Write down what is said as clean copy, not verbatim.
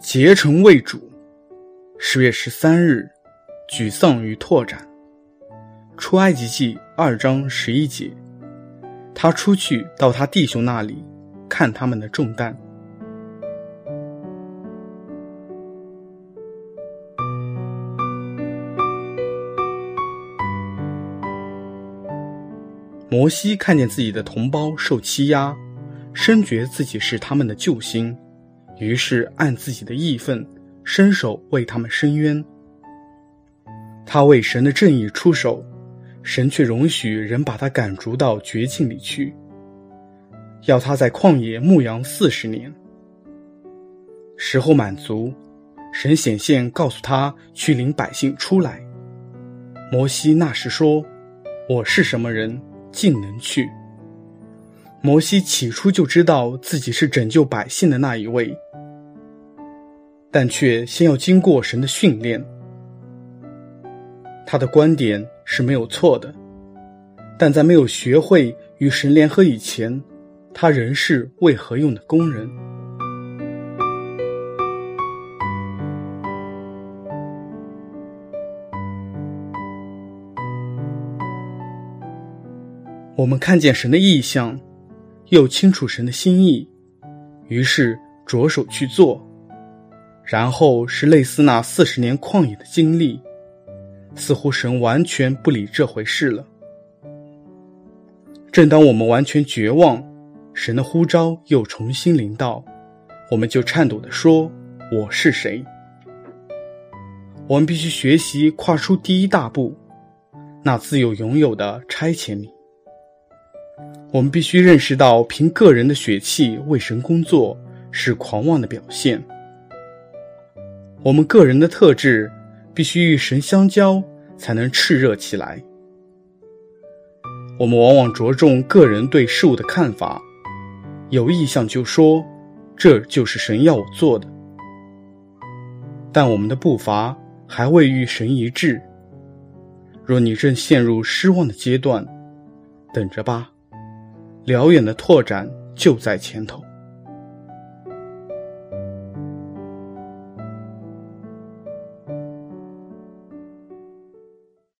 竭诚为主。10月13日，沮丧与拓展。出埃及记2章11节，他出去到他弟兄那里，看他们的重担。摩西看见自己的同胞受欺压，深觉自己是他们的救星，于是按自己的义分伸手为他们伸冤。他为神的正义出手，神却容许人把他赶逐到绝境里去，要他在旷野牧羊40年。时候满足，神显现告诉他去领百姓出来。摩西那时说：我是什么人，竟能去？摩西起初就知道自己是拯救百姓的那一位，但却先要经过神的训练。他的观点是没有错的，但在没有学会与神联合以前，他仍是为何用的工人。我们看见神的意象，又清楚神的心意，于是着手去做。然后是类似那40年旷野的经历，似乎神完全不理这回事了。正当我们完全绝望，神的呼召又重新临到，我们就颤抖地说：我是谁？我们必须学习跨出第一大步，那自有拥有的差遣你。我们必须认识到，凭个人的血气为神工作是狂妄的表现。我们个人的特质必须与神相交，才能炽热起来。我们往往着重个人对事物的看法，有意向就说这就是神要我做的，但我们的步伐还未与神一致。若你正陷入失望的阶段，等着吧，辽远的拓展就在前头。